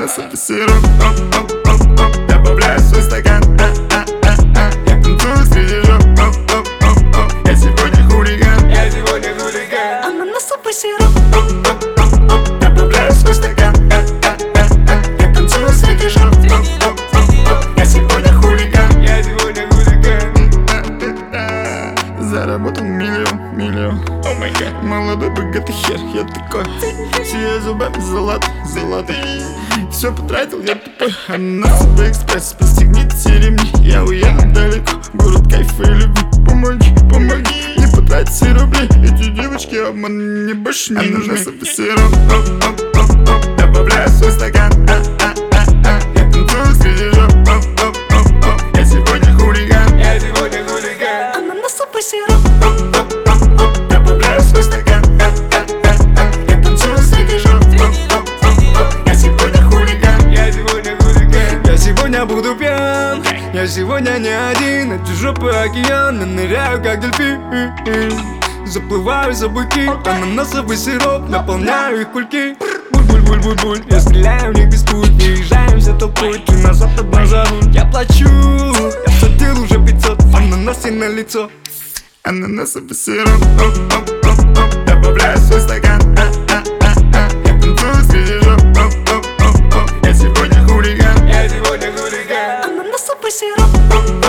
Ананасовый сироп, добавляю в свой стакан. Я танцую среди жоп, я сегодня хулиган. Я сегодня хулиган. Ананасовый сироп, добавляю в свой стакан. Я танцую среди жоп, я сегодня хулиган. Я сегодня хулиган. Заработал миллион. О май гад, молодой богатый хер, я такой. Сияю зубами золотый. Все потратил, я тупой. Ананасовый экспресс, пристегните ремни. Я уеду далеко, город кайфа и любви. Помоги, не потратить все рубли. Эти девочки обман мне больше не нужны. Ананасовый сироп, добавляю в свой стакан. Я танцую среди жоп, я сегодня хулиган. Я сегодня хулиган. ананасовый сироп, Добавляю в свой стакан. Я танцую среди жоп, я сегодня хулиган. Я сегодня хулиган. Я сегодня буду пьян, я сегодня не один. Эти жопы океан, я ныряю как дельфин. Заплываю за буки, ананасовый сироп, наполняю их кульки. Буль-буль-буль-буль-буль, я стреляю в них без пуль. Переезжаемся толпой, ты назад одна за руль. Я плачу, я платил уже 500, ананасы на лицо. Ананасовый сироп, добавляю в свой стакан. Я танцую среди жоп, я сегодня хулиган. Я сегодня хулиган. ананасовый сироп,